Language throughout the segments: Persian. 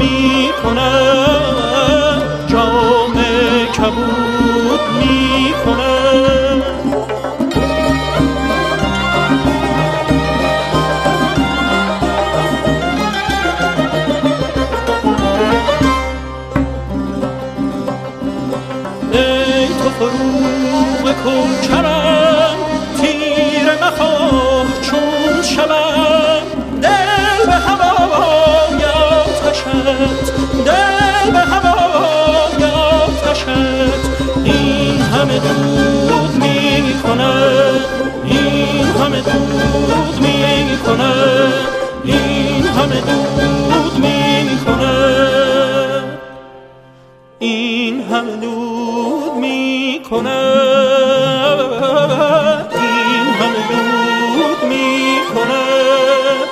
می کند، جام کبود می کند. ای تو فروغ کوکبم، تیر مخواه چون شبم، دل به هوای آتشت، دل به هوای آتشت. این همه دود می کند، این همه دود می کند، این همه دود می کند، این همه دود می کند، این همه دود می کند.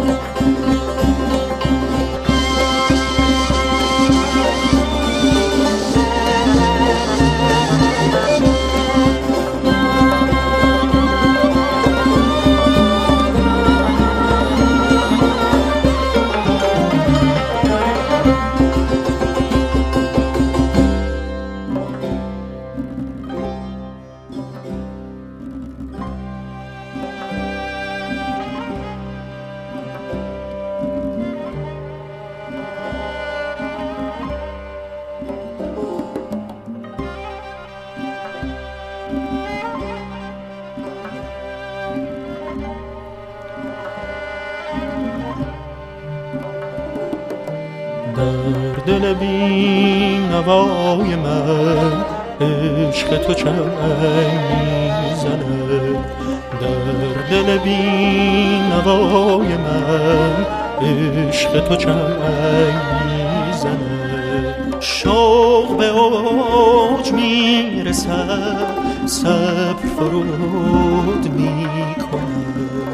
در دل بی نوای من عشق تو چنگ میزنه، در دل بی نوای من عشق تو چنگ میزنه. شوق به اوج میرسد، صبر فرود میکنه.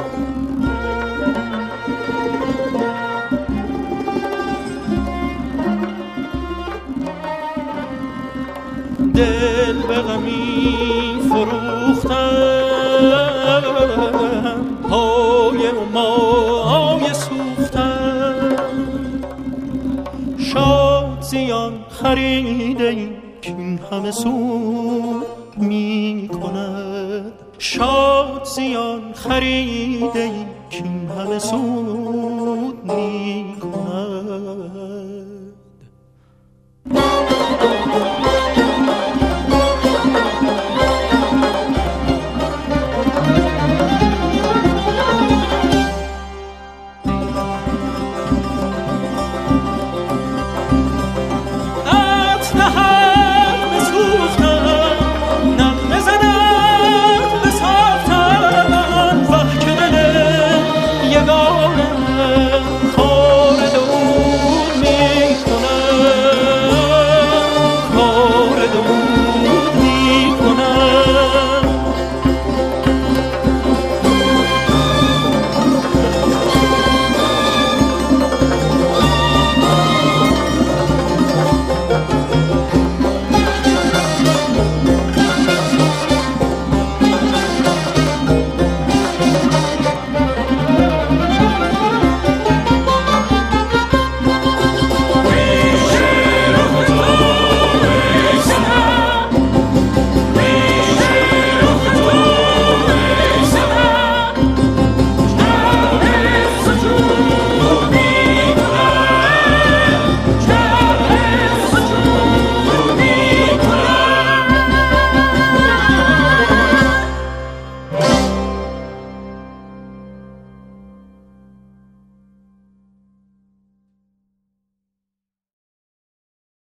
دل به غمی فروختم، پای و مای سوختم. شاد زیان خریده این که این همه سود می کند، شاد زیان خریده این که این همه سود می